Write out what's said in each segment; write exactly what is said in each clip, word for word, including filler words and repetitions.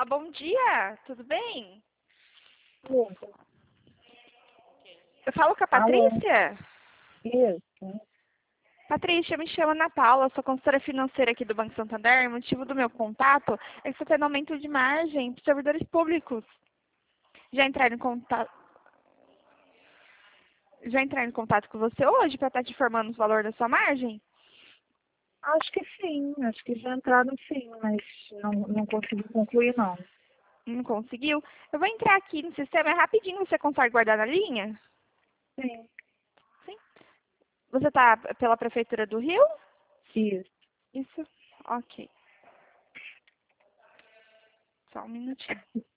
Olá, bom dia, tudo bem? Isso. Eu falo com a Alô? Patrícia? Isso. Patrícia, me chamo Ana Paula, sou consultora financeira aqui do Banco Santander. O motivo do meu contato é que você tem aumento de margem para servidores públicos. Já entraram em contato, já entraram em contato com você hoje para estar te informando os valores da sua margem? Acho que sim, acho que já entraram sim, mas não, não consegui concluir não. Não conseguiu? Eu vou entrar aqui no sistema, é rapidinho, você consegue guardar na linha? Sim. Sim. Você está pela Prefeitura do Rio? Isso. Isso? Ok. Só um minutinho.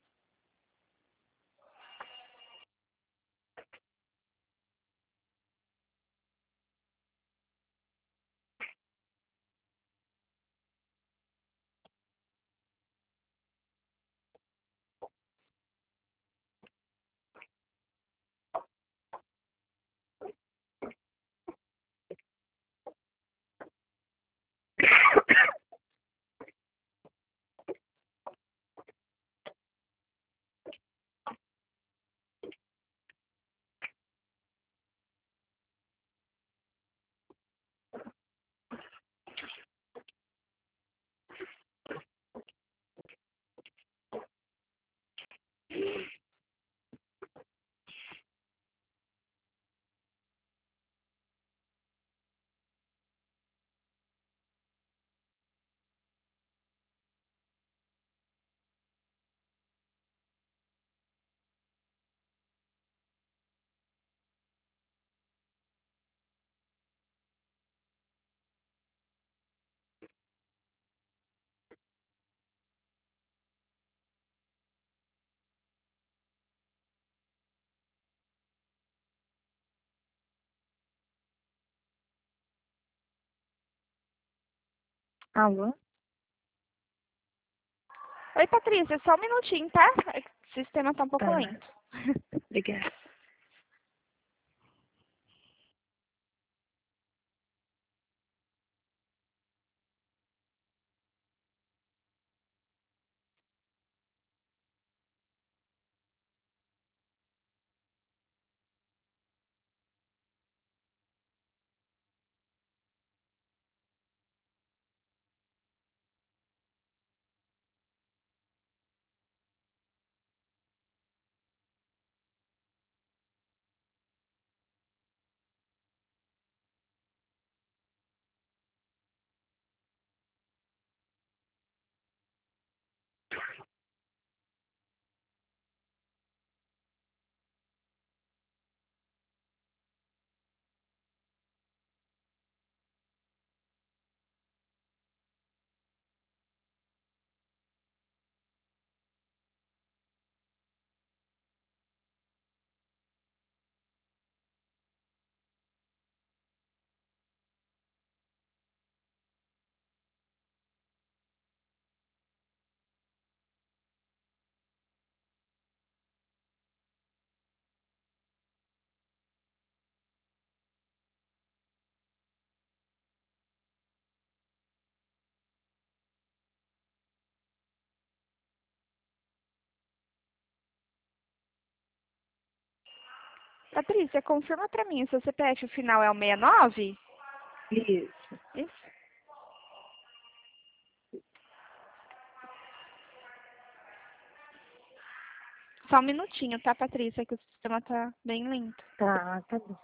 Alô? Oi, Patrícia, só um minutinho, tá? O sistema tá um pouco Tá. lento. Obrigada. Patrícia, confirma pra mim, seu C P F o final é o sessenta e nove? Isso. Isso. Só um minutinho, tá, Patrícia? Que o sistema tá bem lento. Tá, tá bom.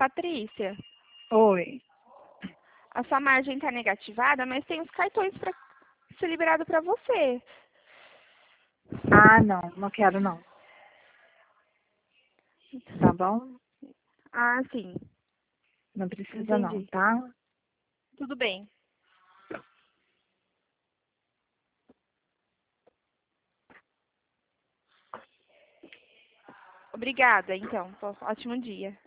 Patrícia, Oi. a sua margem está negativada, mas tem os cartões para ser liberado para você. Ah, não, não quero não. Tá bom? Ah, sim. Não precisa não, Entendi. tá? Tudo bem. Obrigada, então. Ótimo dia.